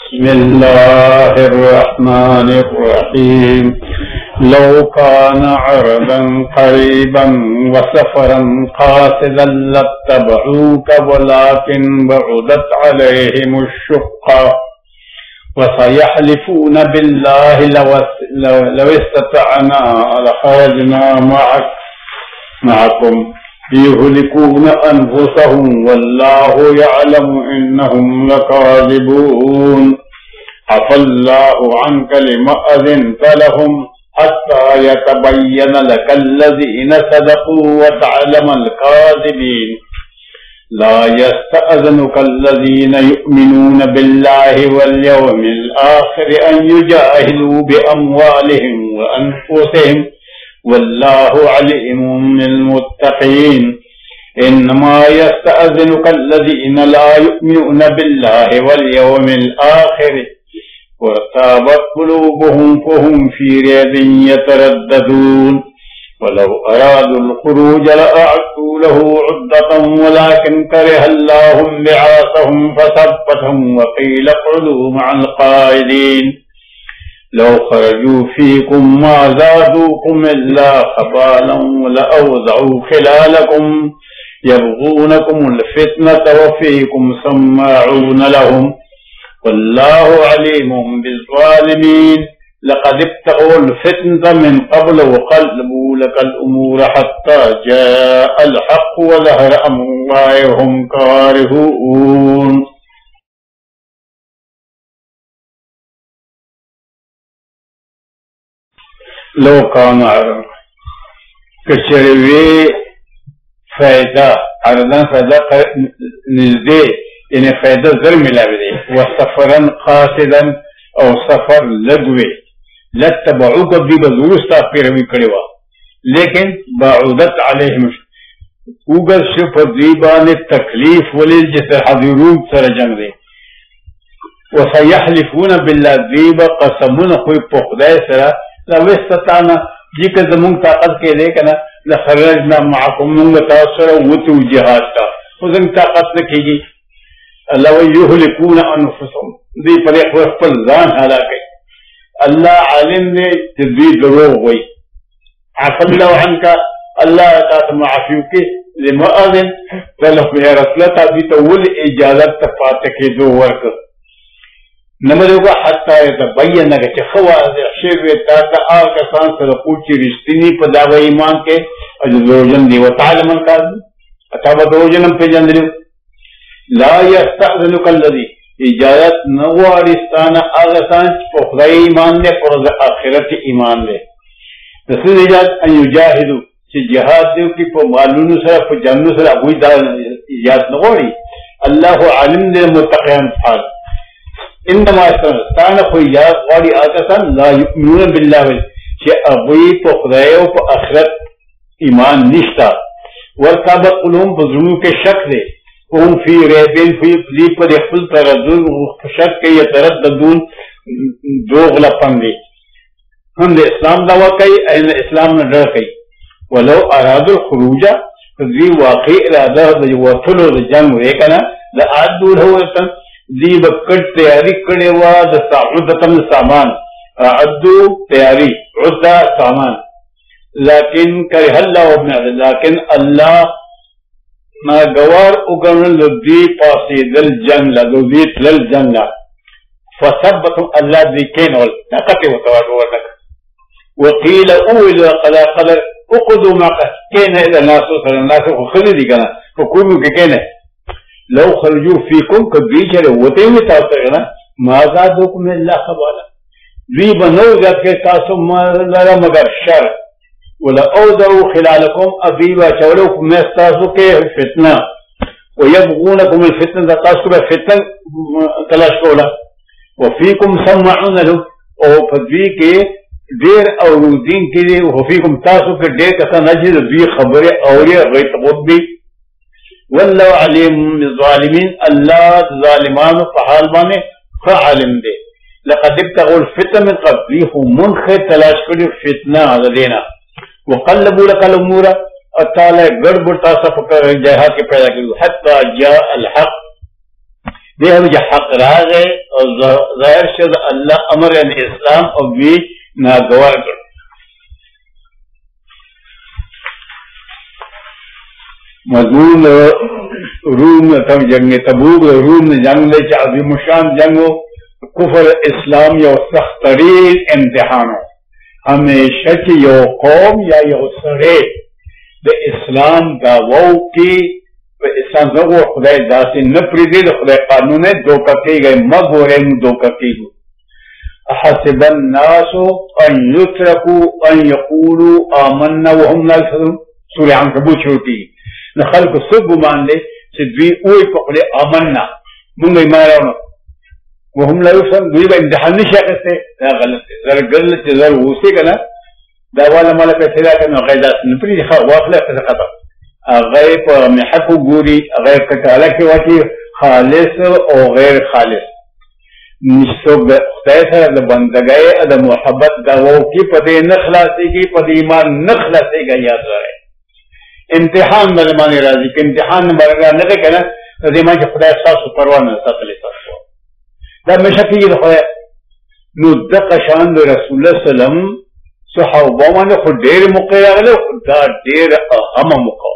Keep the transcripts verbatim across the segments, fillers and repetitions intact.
بسم الله الرحمن الرحيم لو كان عرضا قريبا وسفرا قاصدا لاتبعوك ولكن بعدت عليهم الشقة وسيحلفون بالله لو استطعنا لخرجنا معك معكم يهلكون أنفسهم والله يعلم إنهم لكاذبون عفى الله عنك لما أذنت لهم حتى يتبين لك الذين صدقوا وتعلم الكاذبين لا يستأذنك الذين يؤمنون بالله واليوم الآخر أن يجاهدوا بأموالهم وأنفسهم والله عليم بالمتقين إنما يستأذنك الذين لا يؤمنون بالله واليوم الآخر وارتابت قلوبهم فهم في ريب يترددون ولو أرادوا الخروج لأعدوا له عدة ولكن كره الله بعاثهم فثبتهم وقيل اقعدوا مع القاعدين لو خرجوا فيكم ما زادوكم إلا خبالا ولأوضعوا خلالكم يبغونكم الفتنة وفيكم سماعون لهم والله عليم بالظالمين لقد ابتغوا الفتنة من قبل وقلبوا لك الأمور حتى جاء الحق وظهر أمر الله وهم كارهون. لو کان عرض کچروی فائدہ عرضاً فائدہ نزدے یعنی فائدہ ذر ملاوی دے وسفراً قاصداً او سفر لگوے لتبعوک بھی بزرستا پیروی کڑوا لیکن باعودت علیہم اوگر شف دیبان تکلیف ولیل جسے حضرون سر جنگ دے وسیحلفون باللہ دیبا قسمون خوی پخدای سرہ لو استطعنا جی کہ زمون طاقت کے لے کنا لخرجنا معکم منگ تاثر وطو جہاد کا وزن طاقت نکی گی اللہ یہلکون انفسهم دی پر اخوص زان حالا گئی اللہ عالم نے تدوی دروغ ہوئی عفا اللہ عنکا اللہ تعالی معافیو کے لما اذن فلح میں رسلتا بھی تول اجازت تفاتکی دو ورک نمبر ہوگا حتی یتبین کہ چخواہ شیوے تاتا آگا سان صدقو چی رشتینی پا دعوی ایمان کے اجل دروجن دی وطالمان کازی اتابا دروجنم پہ جندریو لا یستعذنک اللذی اجازت نوارستانا آگا سان پا خدای ایمان دے پرز آخرت ایمان دے رسول اجازت ان یجاہدو چی جہاد دیو کی پا معلوم سر پا جنو سر ابوی دا اجازت نواری اللہ علم دے متقیان فعال انما استان کوئی یاد والی آکسان لا یؤمنون باللہ کہ ابوی پا خدای و پا آخرت ایمان نشتا ورکابت قلوم بزرگوں کے شک دے ان فی ریبین فی فلی پر اخفل تردون شک کے یترددون دو غلطن دے ہم دے اسلام دعویٰ کئی اہل اسلام نے ڈر کئی ولو اراد الخروجہ دی واقعی ارادہ دی وطلو دی جنگ ریکنا لآدو لہو دی بکٹ تیاری کڑے وا د عدتن سامان عدو تیاری عدہ سامان لیکن کرہ اللہ ابن لیکن اللہ ناگوار اگرن لدی پاسی دل جنگ لدو دی تلل جنگ فثبتم اللہ دی کینول نقطی وطوار ورنک وقیل اویل قضا قدر اقضو ماقا کین ایدہ ناسو صلی اللہ علیہ وسلم خلی دی کنا حکومو کے کین ہے لو خرجو فیکم کبھی چلے ہوتے ہوئے تاثرنا مازادوکم اللہ خبالا دوی بنو جات کے تاسو مالا مگر شر ولا اوضعو خلالکم ابیبا چولوکم میستاسو کے فتنہ ویبغونکم الفتنہ تاسو بے فتنہ تلاش کولا وفیکم سمعون لو او فدوی کے دیر اور دین کے لئے وفیکم تاسو کے دیر کسا نجد دوی خبر اولی غیط غبی واللہ علیم الظالمین اللہ ظالمان فحال بانے فعالم دے لقد ابتغوا الفتنة من قبل منخ تلاش کری فتنہ دینا وقلبوا لك الامور تعالی گڑبڑ تاسا فکر جہاد کے پیدا کری حتی جاء الحق دیکھو جو حق راگ ہے اور ظاہر شد اللہ امر اسلام اور بیچ ناگوار کر مضمون روم تم جنگ تبوک روم نے جنگ لے چاہ عظیم شان جنگ ہو کفر اسلام یا سخت ترین امتحان ہو ہمیشہ کی یو قوم یا یو سڑے دا اسلام دا وو کی اسلام دا وہ خدا داسی نپری دی دا خدا قانون ہے دو ککی گئے مگ ہو رہے دو ککی گو حسب الناس ان یترکوا ان یقولوا آمنا وهم لا یفتنون سورہ عنکبوت چھوٹی خلق سب گمان لے کہ دوی اوئی پکڑے آمنا منگا ایمان راونا وهم لا یفتنون دوی با امتحان نہیں شاکستے نا غلط ہے ذرا غلط ہے ذرا ہوسے کا نا داوالا مالا پیسے لا کرنا غیدات نپری واقلہ قصہ قطع غیر محق گوری غیر کتالا کی واقعی خالص اور غیر خالص نشتوک خدای سر دا بندگئے دا محبت دا وہ کی پدے نخلاصی کی پدے ایمان نخلاصی گا یاد رہے امتحان بلمانی راضی کہ امتحان بلمانی نہ کہنا رضیمان کی خدای ساس و پروان ساتھ لے ساتھ ہوا دا مشکی دا خدای نو دق شان دا رسول اللہ صلی اللہ علیہ وسلم صحابہ نے خود دیر موقع آگلے خود دا دیر اہم موقع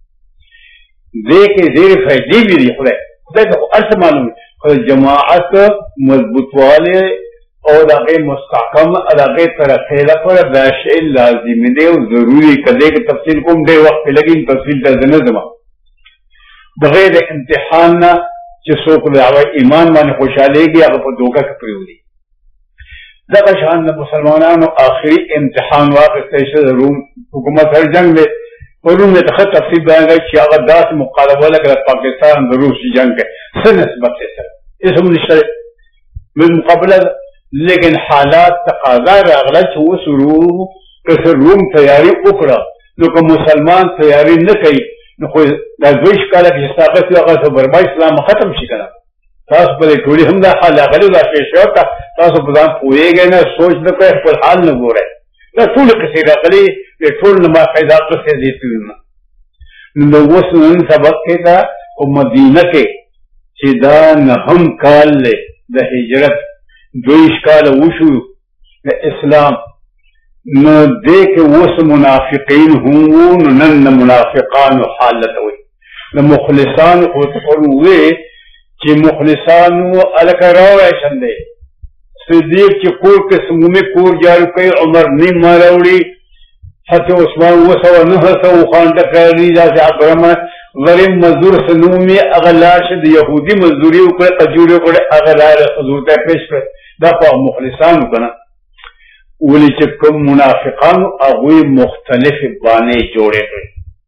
دیکھ دیر فیدی بھی دی خدای خدای دا ارس معلوم ہے جماعت مضبوط والے اور اگے مستحکم اگے ترقی پر داشئ لازمی دے ضروری کدے کہ تفصیل کو دے وقت لگی تفصیل کا نظم بغیر امتحان نہ چسوک دعوی ایمان مان خوشحالی گی اگر پر دھوکہ کپری ہوئی دغه شان مسلمانانو آخری امتحان واقع شد روم حکومت ہر جنگ میں روم میں تخت تفصیل بیان گئی کہ اگر داس مقابلہ لگا پاکستان روسی جنگ ہے سے نسبت سے سر اس منشتر بالمقابلہ لیکن حالات تقاضا راغلا چې اوس روم که روم تیاری وکړه نو که مسلمان تیاری نه کوي نو خو دا دویش کاله کې طاقت یې هغه برباد اسلام ختم شي کنه تاسو په ټولي هم دا حال غلي دا شی تا تاسو په ځان پوهیږئ نه سوچ نه کوئ خپل حال نه ګورئ دا ټول کیسې راغلي د ټول نه ما پیدا کړې دي ټول نو اوس نن سبق کې دا په مدینه کې چې دا نه هم کال له د هجرت دویش کال وشو اسلام نو دیکھ وس منافقین ہوں نن منافقان حالت ہوئی نہ مخلصان ہوئے کہ مخلصان الک رو شندے صدیق کی کور کے سنگ میں کور جارو کئی عمر نہیں ماروڑی حتی عثمان وہ سوا نہ سو خان ٹکری جیسے اکرم غریب مزدور سنو میں اغلار شد یہودی مزدوری اوپر قجوری اوپر اغلار حضور تے پیش کر دا پا مخلصان کنا ولی چکم منافقان اغوی مختلف بانے جوڑے گئے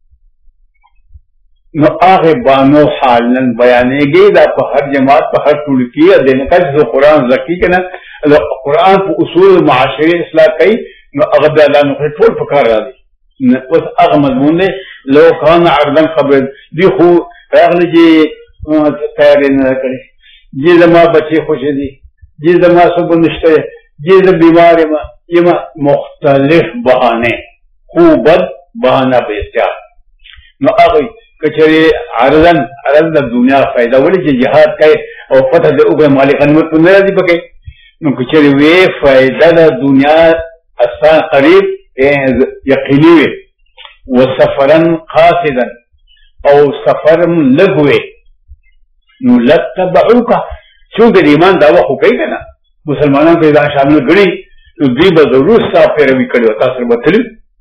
نو آغی بانو حالن بیانے گئی دا پا ہر جماعت پا ہر طول کیا دینے کا جسو قرآن ذکی کنا قرآن پا اصول معاشری اصلاح کئی نو اغد اللہ نقل طول پکار را دی اس اغ مضمون دے لو کان عردن قبل دی خو اغلی جی تیاری نہ کرے جی زمان بچے خوش دی جی زمان سب نشتے جی زمان بیمار ما یہ مختلف بہانے خوبت بہانہ بیستیار نو آگئی کچھری عرضن عرضن دنیا فائدہ ولی جی جہاد کئے اور فتح دے اوگے مالک انمت تو میرا دی پکے نو کچھری وے فائدہ دا دنیا اسان قریب یقینی وے وسفرن قاصدن او سفرن لگوے نو لتبعوکا چونکہ ایمان دعویٰ ہو گئی ہے نا مسلمانوں کو اذا شامل گڑی تو دی بضرور صاف پیروی کری ہوتا سر بطلی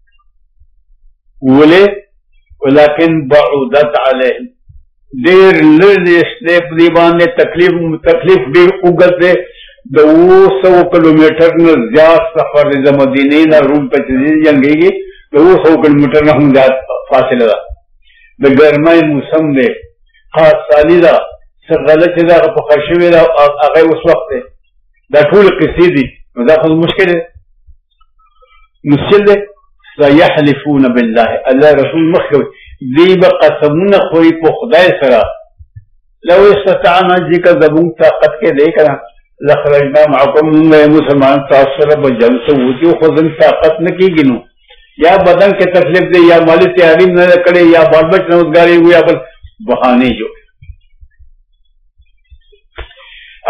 ولی ولیکن بعودت علیہم دیر لرنیس دے پریبان نے تکلیف تکلیف دیر اگت دے دو سو کلومیٹر نے زیاد سفر دے مدینی نا روم پہ چیزی جنگی گی دو سو کلومیٹر نا ہم زیاد فاصلہ دا دا گرمائی موسم دے خاص سالی دا غلط دا خرشوی دا آغای اس وقت دا طول قصی دی دا خود مشکل ہے مشکل دے سیحلفون باللہ اللہ رسول مخوی دی با قسمون خوری پو خدای سرا لو استطعنا جی کا زبون طاقت کے دے کرا لخرجنا معکم منگا مسلمان تاثر با جلسو ہوتی خودن طاقت نکی گنو یا بدن کے تکلیف دے یا مالی تیاریم نہ کرے یا بال بچ نوزگاری ہوئی یا بل بہانے جو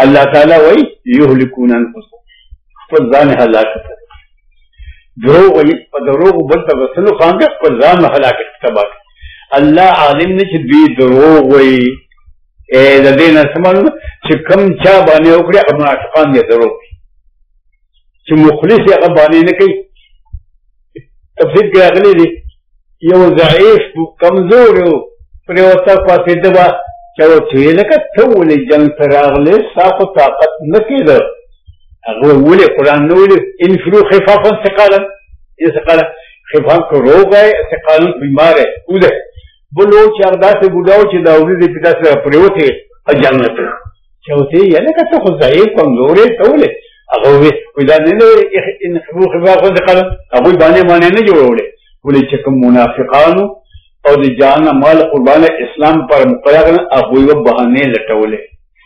الله تعالی وای یهلکون انفسهم خپل ځان هلاک کړي دروغ وي په دروغ بل ته وسلو خانګه خپل ځان هلاک کړي الله عالم نه چې دوی دروغ وي اے د دې نه سمونه چې کم چا باندې وکړي او منافقان دي دروغ چې مخلص هغه باندې نه کوي تفسیر کې راغلي دي یو ضعیف کمزور یو پر وتا پاتې دوا چې وته لکه ته ولې جنگ ته راغلې ساقو طاقت نه کېده هغه ولې قرآن نه ولې انفرو خفافا ثقالا یې ثقالا خفاف کو روغ ہے ثقالا بیمار ہے وده بلو چې هغه داسې بوډاو چې دا ورې دې په داسې پرېوتې جنت چې وته یې لکه ته خو ضعیف کمزور یې ته ولې هغه وې دا نه انفرو خفافا ثقالا هغه باندې باندې نه جوړولې ولې چې کوم منافقانو او د جان مال قربان اسلام پر مقرر هغه یو بهانه لټولې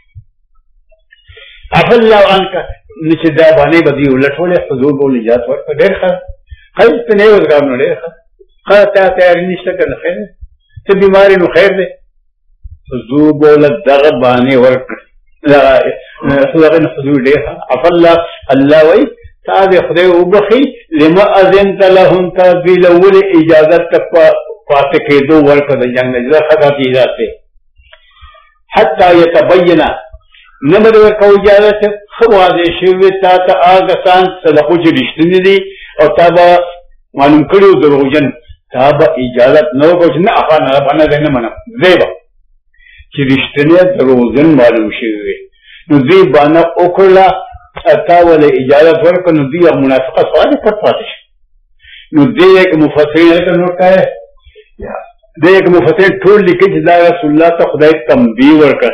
افل الله عنك نشه دا باندې بدی ولټولې حضور بول اجازه ورکړه ډېر ښه خیر ته نه وځګار نو ډېر ښه خیر ته تیار نشته کنه خیر ته بیماری نو خیر دی حضور بول دغه باندې ورکړه لا حضور حضور ډېر افل الله الله وای تابع خدای وبخي لما اذنت لهم تابع اول اجازه تک پاتې کېدو ورکړه د جنگ نه خدا کی اجازه حتى يتبين نمبر ورکو اجازه خواده شوی تا تا آگا سان صدقو چی رشتنی دی او تا با معلوم کریو دروجن تا با اجازت نو کوچ نا اخوان ربانا دینا منم زیبا چی رشتنی دروجن معلوم شوی نو دی بانا اکرلا تا ولی اجازت ورکو نو دی منافقه سوالی پت پاتش نو دی ایک مفسرین ایک نوٹا ہے دی ایک مفسرین ٹھول لکی چی دا رسول اللہ تا خدای تنبیه ورکا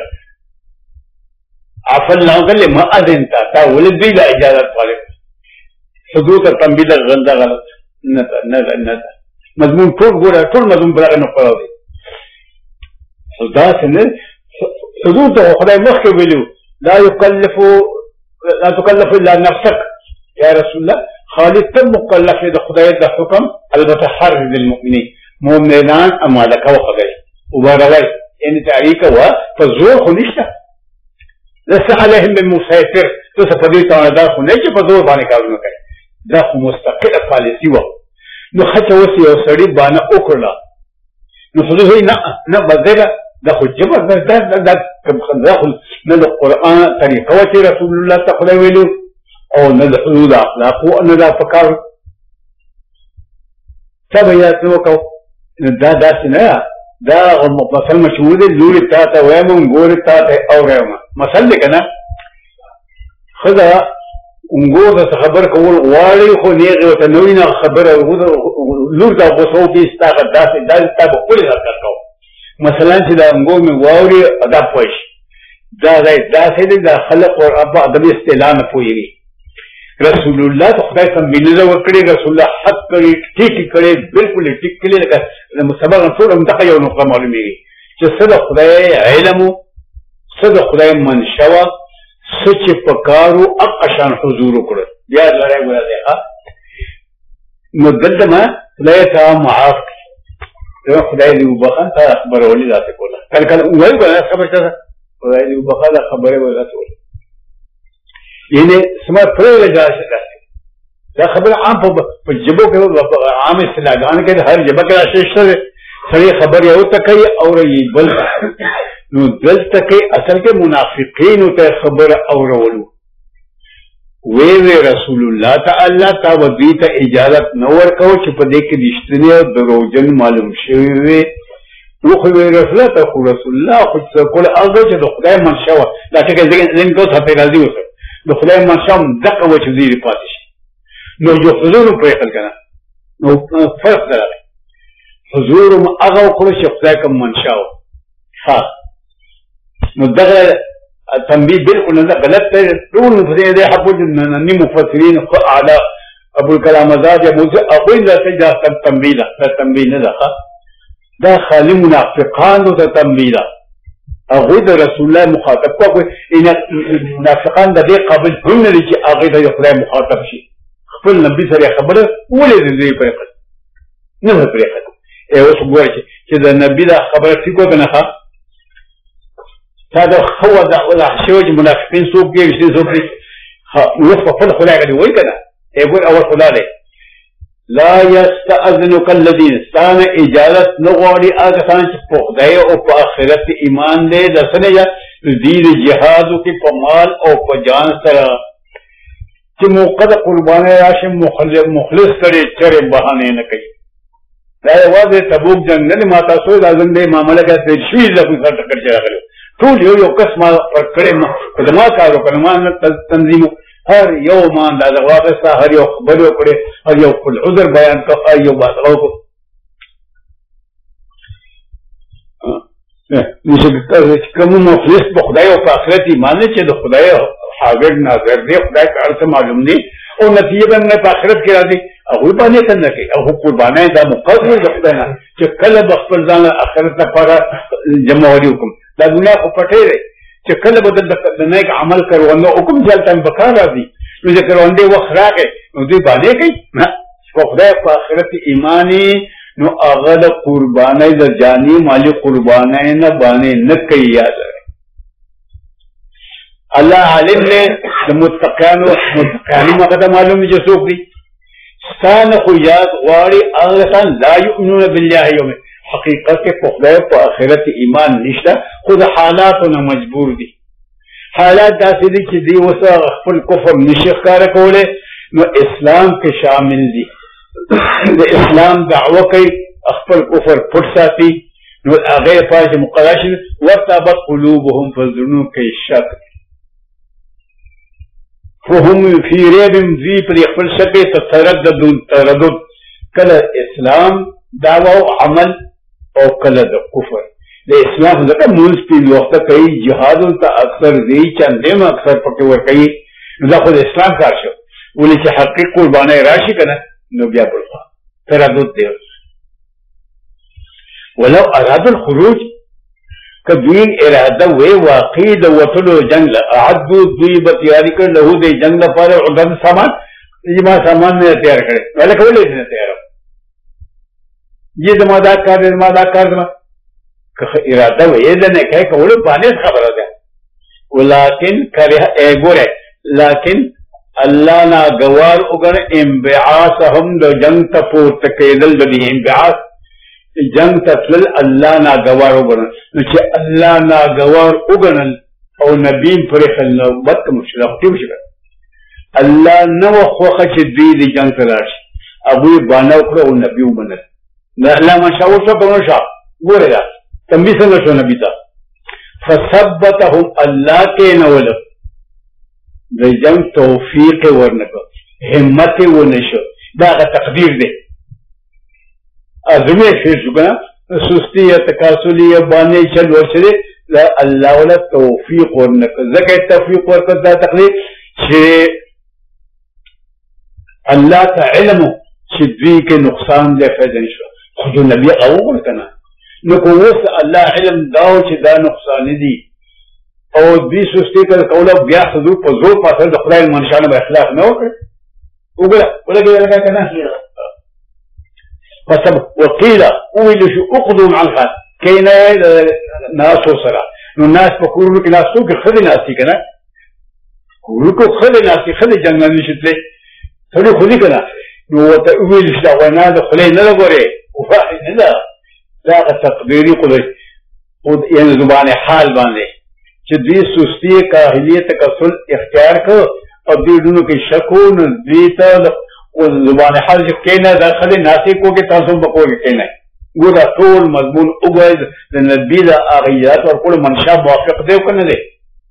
عفا اللہ قال ما اذنتا تا ولد دی لا اجازت والے حدود تنبیه دا غنده غلط نتا نتا نتا مضمون ټول ګوره ټول مضمون براغه نه پراو دی خدا څنګه حدود ته خدای مخکې ویلو لا یکلف لا تکلف الا نفسك یا رسول الله خالد تم مکلف د خدای د حکم البته حر للمؤمنین مؤمنان امالک او خدای وبرغی ان تعریک وا فزور خو نشته لسه عليهم بالمسيطر څه په دې ته دا خو نه چې په زور باندې کارونه کوي دا خو مستقله پالیسی و نو خچ وسی او سړی باندې وکړه نو خو نه نه بدله دا خو جبر دا دا دا خو نه د قران طریقه و چې رسول الله تعالی ویلو او نه د حدود اخلاق او نه دا فکر تبعیت وکاو دا داسې نه دا مثلا مشهور دی لوري تا ته وایم ګوري تا ته اورم مثلا کنه خدا انګور د خبر کول غواړي خو نیغه ته نوې نه خبره لور دا غوسو کې استاغه داسې داسې تا په کلی حرکت کو مثلا چې دا انګور می واوري ادا پوښ دا داسې دا خلق او ابا د استعلام پوي رسول الله خدای څنګه بنزه ورکړي رسول الله حق کړي ټیک کړي بالکل ټیک کړي لکه د مسبق ټول منطقه یو نقطه معلومیږي چې صد خدای علم صد خدای منشوا سچ پکارو اقشان حضور کړ بیا لړای وایي ها نو دلته ما خدای ته معاف کړي خدای دې وبخښه تا خبر ولې ذات کوله کله کله وایي وایي خبر ته خدای دې وبخښه خبره وایي ذات کوله یعنی سما پرې راځي دا خبر عام په جبو کې عام اصطلاحګان کې هر جبه کې راشي شته سړي خبر یو تکي او ری بل نو دلته کې اصل کې منافقین ته خبر اورولو وی وی رسول الله تعالی تا ودی ته اجازه نو ورکو چې په دې کې دشتنی او دروژن معلوم شوی وي نو خو وی رسول الله ته رسول الله خو کول هغه چې د خدای منشوا دا چې زین کو څه په راځي وسه د خدای منشوا دغه و چې دی پاتې شي نو جو حضور په خپل کنه نو فرق درغی حضور هغه کول چې خدای کوم منشوا ها نو دغه تنبیه بالکل نه غلط دی ټول مفسرین دې حق نه مفسرین خو اعلی ابو الکلام آزاد ابو اقوی لا تجا تنبیه ده تنبیه نه ده دا خالی منافقان ته تنبیه ده هغه د رسول الله مخاطب کو ان منافقان د دې قابل هم نه دي چې هغه د خدای مخاطب شي خپل نبی سره خبره ولې دې پرې کړ نه پرې کړ اوس وګورئ چې د نبی دا خبره څه کو کنه هذا هو ولا شوج منافقين سوق يشتري سوق وصف فل خلا قال وين كذا يقول اول خلا له لا يستأذنك الذين استان اجازت نغوري اگسان خدای او په آخرت ایمان دې دسنه یا دین جهاد کی پمال او پجان سره چې موقد قربانه راشم مخلص مخلص کړي چره بهانه نه کوي دا واځه تبوک جنگ نه ماتا سو لازم دې معاملې کې شوي له کوم څه ټکر چراغلو ټول یو یو قسمه پر کړي خدمات کارو کلمان تنظیم هر یو مان دا واغسته هر یو خبر وکړي هر یو خپل عذر بیان کو هر یو بات او نشه کوم مخلص په خدای او په آخرت ایمان چې د خدای حاضر ناظر دی خدای تعالی ته معلوم دی او نتیجه باندې په آخرت کې راځي هغه باندې څنګه کوي او قربانای دا مقدس د خدای نه چې کله بخپل ځان آخرت لپاره جمع وکم دا دنیا کو پټه دی چې کله به د نیک عمل کړو نو حکم ځلته بکار راځي نو چې کروندې وخت راغی نو دوی باندې کوي نه خدای په آخرت ایمانی نو هغه د قربانۍ د جانی مالی قربانۍ نه باندې نه کوي یاد الله علم نه د متقینو متقینو مقدم معلوم دي چې څوک دي ستان خو یاد غواړي هغه څان لا یؤمنون بالله یوم حقیقت کې په خدای په آخرت ایمان نشته خو د حالاتو نه مجبور دي حالات داسې دي چې دی وسه خپل کفر نشي ښکاره کولی نو اسلام کې شامل دي د اسلام دعوه کوي خپل کفر پټ ساتي نو هغه پاج مقرش ورتبت قلوبهم فظنوا کوي شک فهم فی ریب ذی پر خپل شک تردد تردد کله اسلام دعوه او عمل او کله د کفر د اسلام ځکه مونږ په وخت کوي جهاد ته اکثر دی چندې ما اکثر پکې ور کوي نو دا خو د اسلام کار شو ولې چې حقیقت قربانای راشي کنه نو بیا بلخوا تردد دی ولو اراد الخروج کدوین اراده وی واقعی د وطلو جنگ اعدو دوی بتیاری کر لہو دی جنگ لپاره عدد سامان یہ ما سامان نے تیار کرے ولی کولی نے تیار یہ زمادہ کار زمادہ کار زمادہ اراده وی دنے کہے کولو بانیت خبر ہے ولیکن کرے اے گورے لیکن اللہ نا گوار اگر انبعاثهم دو جنگ تپورت کیدل بدی انبعاث جنگ تطلل اللہ نا گوار اگرن نچے اللہ نا گوار اگرن او نبیم فرخل نوبت کا مشکل اختیو شکر اللہ نو خوخش دیدی جنگ تلاش ابوی باناو کرو او نبیو منل اللہ من شاور شا پرنو شا گورے دا تنبی سنگا شو نبی تا فثبتهم اللہ کے نولب دا جنگ توفیق ورنکو حمت ونشو دا اگا تقدیر دے ازمی شیر شکنا سستی یا تکاسلی یا بانے چل ورشدے لا اللہ والا توفیق ورنکو ذکر توفیق ورکو دا تقدیر چھے اللہ تا علمو چھدوی کے نقصان دے فیدن شو خودو نبی اغوغل کنا نکو وس اللہ علم داو چھ دا نقصان دی او دی سستی کر کولا بیا صدور پا زور پاسر دا خدای منشانه با اخلاق نو کر اگلا ولا گیا لگا کنا فسب وقیلا اویلو شو اقضو مع الخان کینا ناسو سرا نو ناس پا کورو کی ناسو کی خد ناسی کنا کورو کو خد ناسی خد جنگل نشت لے خد خودی کنا نو وطا اویلو شدا وانا دا خلی نلگو رے وفاہی ندا لاغا تقدیری قدر یعنی زبان حال باندے چې دوی سستی کاهلیت تکسل اختیار کو او دوی دونو کې شکون دوی ته زبان حال چې کینه داخل ناسی کو کې تاسو بکو کې کینه ګوره ټول مضمون وګورئ د نبی د اغیات او کول منشا موافق دی کنه دی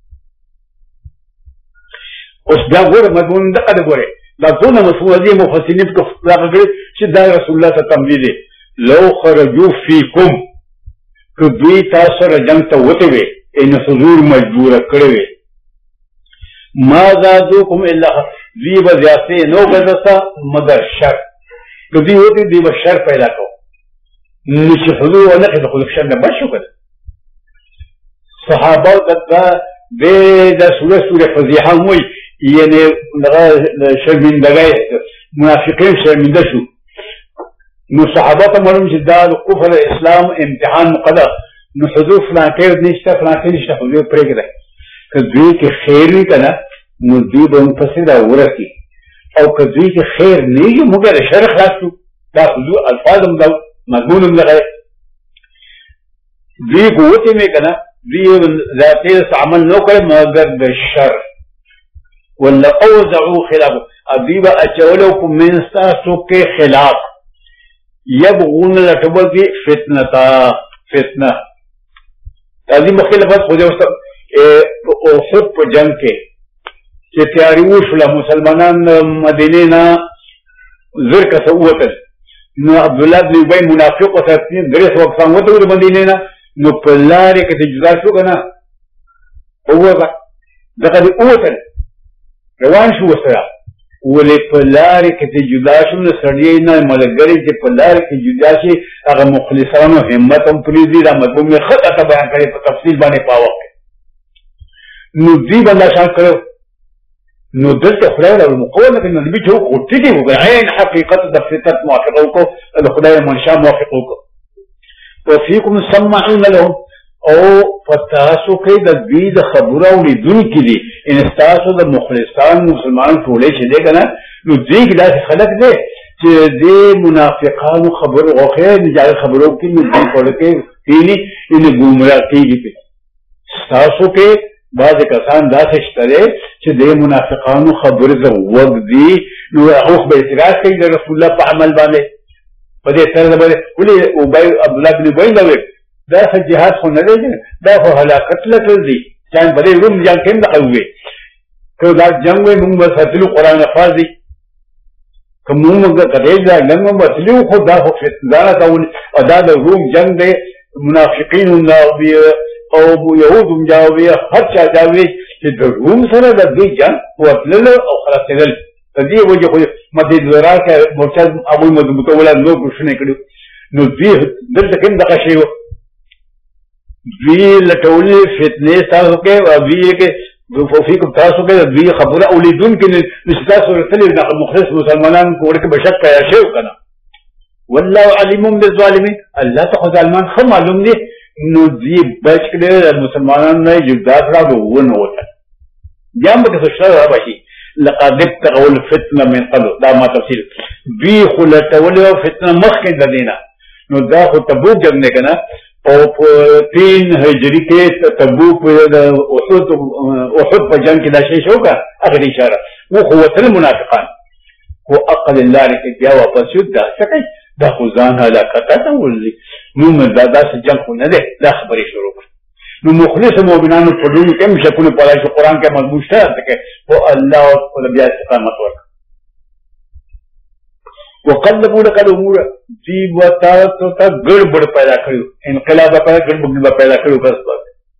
اوس دا ګوره مضمون د اده ګوره دا ټول مفهوم دي مفسرین کو راغلي چې دا رسول الله ته تمویل لو خرجوا فیکم کو دوی تاسو را جنگ ته وته وي ان حضور مجبور کړوي ما زادوکم الا ذی بزیاته نو غدسا مگر شر کدی وتی دی شر پیدا کو نش حضور ونه کړه خو شر نه بشو کړه صحابه دغه د سوره سوره فضیحه موي یعنی دغه شرمندګي منافقین شرمنده شو نو صحابه ته معلوم چې دا کفر اسلام امتحان مقدر نو حضور فلان کې نشته فلان کې نشته حضور پرېږده که دوی کې خیر وي که نه نو دوی به مپسې دا ورسي او که دوی کې خیر نه وي موږ د شر خلاص شو دا حضور الفاظ هم دا مضمون هم دغه دوی قوت یې که نه دوی ذاتي عمل نه کړی مګر د شر ولا اوزعوا خلافه دوی به اچولو په منځ ستاسو کې خلاف یبغون لټول دي فتنه فتنه دادی مخالفت خو دې اوس احد په جنگ کې چې تیاری وشوله مسلمانان مدینې نه زر کسه ووتل نو عبدالله بن ابی منافق ورته درې سوه کسان وتلو د مدینې نه نو په لارې کې چې جدا شو که نه ووځه دغه دې ووتل روان شو ورسره ولې په لارې کې چې جدا شو نو سړی نه ملګري چې په لارې کې جدا شي هغه مخلصانو همت هم پرېږدي دا مضمون مې ښه درته بیان کړی په تفصیل باندې په وخت کې نو دوی به دا شان کړی نو دلته خدای له مقوله کوي نبی چې خو ټیټې وګړي عین حقیقت د فطرت موافقه وکړو د خدای منشا موافقه وکړو وفیکم سمعون لهم او فتاسو کې د دوی د خبرو اوریدونکي دي ان ستاسو د مخلصان مسلمان ټولې چې دی که نه نو دوی کې داسې خلک دی چې دې منافقانو خبرو غوښې نجاري خبرو کې نو دوی پړه کې کېني ان ګمراه کېږي پې ستاسو کې بعض کسان داسې شته دی چې دې منافقانو خبرې ته وږ دي نو هغه به اعتراض کوي د رسول الله په عمل باندې په دې طرز باندې ولې ابی عبدالله بن ابی دا ویل دا خو جهاد خو نه دی دا خو هلاکت لټل دي جنګ په دې روم جنګ کې هم دغه ووی که دا جنګ وی مونږ به ساتلو قرآن الفاظ دي که مونږ که دې دا جنګ هم وتلو خو دا خو فتنه ده او دا د روم جنگ دی منافقین او یهود هم جاوبي هر چا جاوبي چې د روم سره د دې جنګ وتلل او خلاصېدل د دې وجه خو مدې زرا کې مرشد ابو مضبوط ولا نو کوشنه کړو نو دې دلته کوم دغه شی و دوی لټولې فتنې تاسو کې او دوی کې فوفیکم تاسو کې دوی خبره اولیدونکي نشتا سره تللی د مخلص مسلمانان کوړ کې بشک یا شی وکنه والله علیم بالظالمین الله ته ظالمان خو معلوم دي نو دوی بچ کړي مسلمانان نه جدا کړو ونه وته بیا به څه شر راشي لقد ابتغوا الفتنه من قبل دا ما تفصیل دوی خو لټولې فتنه مخکې د دینه نو دا خو تبوک جنگ نه کنه او په تین هجری کې تبوک د احد احد په جنگ کې دا شی شو کا هغه اشاره و قوت المنافقان هو اقل الله کې بیا واپس شو دا څه دا خو ځان هلاکت ته ولي نو دا داسې جنگ خو نه دی دا خبرې شروع نو مخلص مؤمنانو په دې کې هم شکونه په قرآن کې مضمون شته چې او الله او بیا استقامت ورک وقلبوا لك الامور دی وتا تو تا گڑبڑ پیدا کړو انقلاب پیدا گڑبڑ پیدا کړو بس بس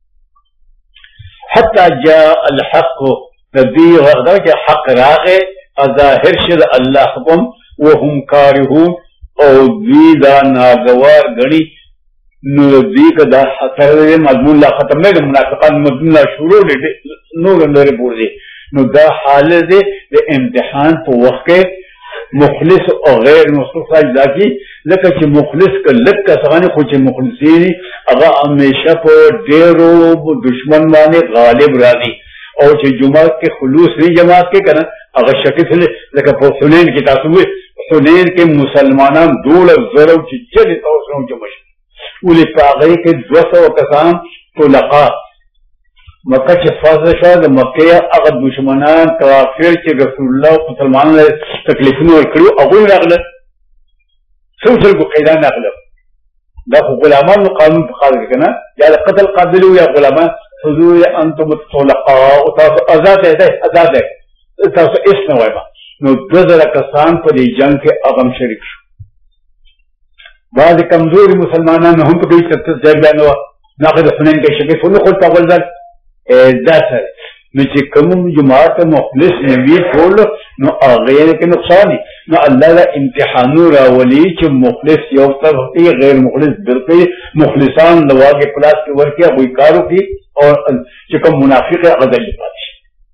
حتى جاء الحق الذي غدر حق راغه ظاهر شد الله حكم وهم كارهون او دی دا ناگوار غنی نو دی کدا خطر مضمون لا ختم نه منافقان مضمون لا شروع دي نو لري پور دي نو دا حالت د امتحان په وخت کې مخلص او غیر مخلص اجزا کی لکه چې مخلص ک لکه څنګه خو چې مخلصین هغه همیشه په ډیرو دشمن باندې غالب راځي او چې جماعت کې خلوص نه جماعت کې کنه هغه شکل لکه په حنین کې تاسو وې حنین کې مسلمانان دول زرو چې چلي تاسو نو جمع شي ولې په هغه کې دو سوه کسان طلقاء مکه چې فاز شو د مکه هغه دشمنان کافر چې رسول الله مسلمانانو له تکلیفونه ورکړو هغه راغله څو څو قیدان راغله دا غلامان قانون په خاطر کنه یا قتل قابل یا غلامان حضور انتم طلقاء او تاسو آزاد ده آزاد ده تاسو اس نه وایما نو دغه کسان په دې جنگ کې اغم شریک شو بعض کمزوري مسلمانان هم په دې ځای باندې ناقد حنین کې شګې فنو خپل تاول ځل دا سره نو چې کوم جماعت مخلص نبی ټول نو هغه کې نقصان نو الله لا امتحان راولي چې مخلص یو طرف کې غیر مخلص درته مخلصان لواګه پلاس کې ورکه وې کارو کې او چې کوم منافق غدل پاتې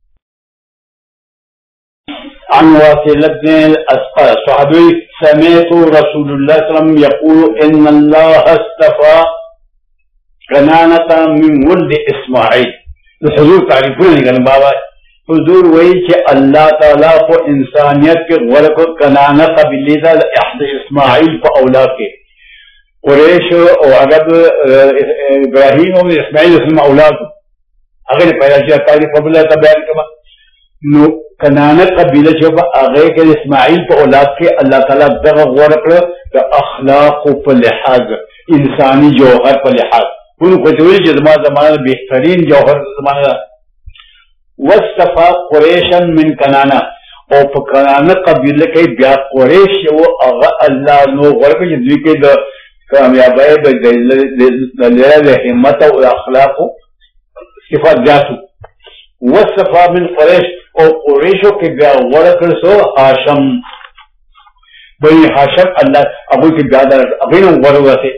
عن واصل بن الاسقى صحابي سمعت رسول الله صلى الله عليه وسلم يقول ان الله اصطفى کنانتا من ولد اسماعیل. حضور تعریفونه دي کنه بابا. حضور وایي چې الله تعالی په انسانیت کې غوړه کو کنانه قبیله ده احد اسماعیل په اولاد کې. قریش او هغه ابراهیم او اسماعیل اسم اولاد هغه پیدا شي. تعریف په بل ته بیان کما نو کنانه قبیله چې په هغه کې اسماعیل په اولاد کې الله تعالی دغه غوړه کړ د اخلاق په لحاظ انسانی جوهر په لحاظ كل كتويل جزما زمان بهترين جوهر زمان وصفا قريشا من كنانا او په کنانه قبیله کې بیا قریش او هغه الله نو ورکه چې دوی کې د کامیابی د دلیل همت او اخلاق صفات ذاتو. وصفا من قریش او قریشو کې بیا ورکه سو هاشم بني هاشم الله ابو کې بیا د ابینو ورغه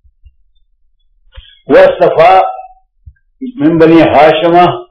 وصفا من بني هاشم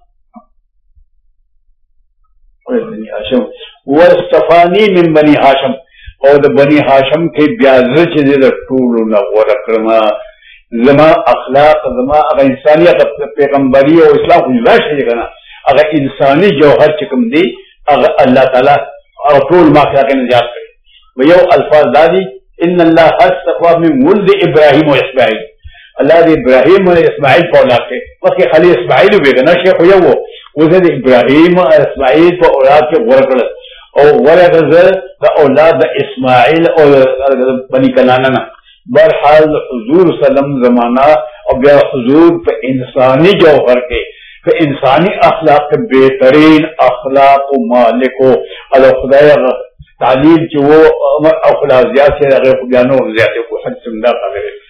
بني هاشم وصفانی من بني هاشم او د بني هاشم کې بیا چې د ټولو نه غوړه کړم زما اخلاق زما هغه انسانیت پیغمبري او اسلام خو راشي کنه هغه انساني جوهر چې کوم دی هغه الله تعالی او ټول ما کې نجات کړي. و یو الفاظ دادي ان الله اصطفى من ولد ابراهيم و اسماعيل. الله دې ابراهيم او اسماعيل په اولاد کې وکي خلي اسماعيل وګنه شیخ یو وزه د ابراهيم او اسماعيل په اولاد کې ورکړل او ورغه د اولاد د اسماعيل او بني کنانه. برحال حضور سلام زمانہ او بیا حضور په انساني جوهر کې په انساني اخلاق بهترین اخلاق او مالک او خدای تعلیم چې وو اخلاق زیات هغه بیانو زیات کو حد څنګه کوي